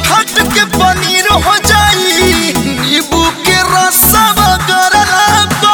हट के पनीर हो जाई नींबू के रसवा गरला को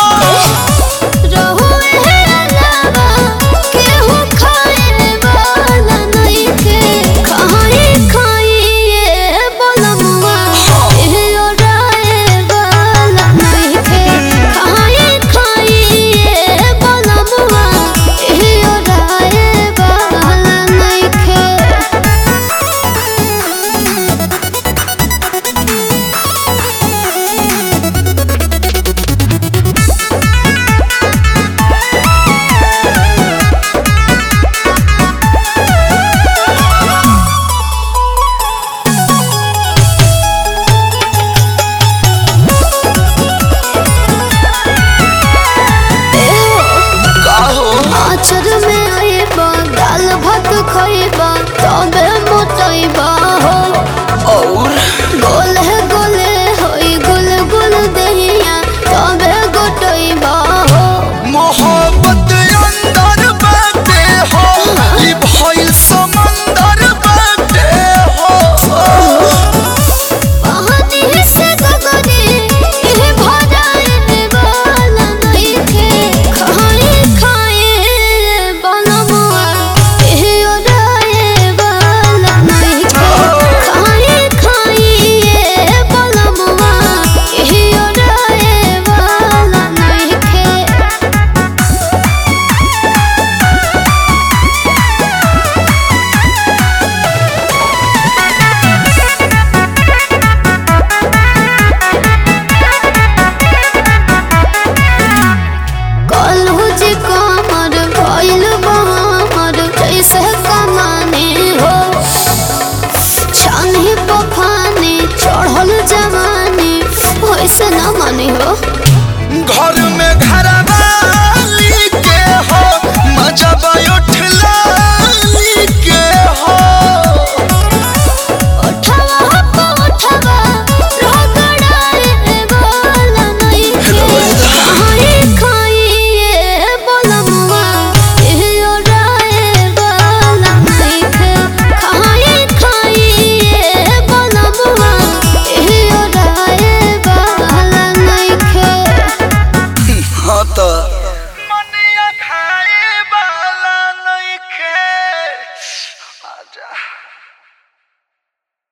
खइबा तबे मोटइबा हो और गोले गोले होई गुल गुल दहिया तबे गोटइबा हो मोहब्बत अंदर बाटे हो ई भइल समंदर बाटे हो पानी से गगने ए भराए वाला नहीं थे खाए खाए बनमुआ ऐसे ना माने हो घर में घरवाली के हो मजा उठला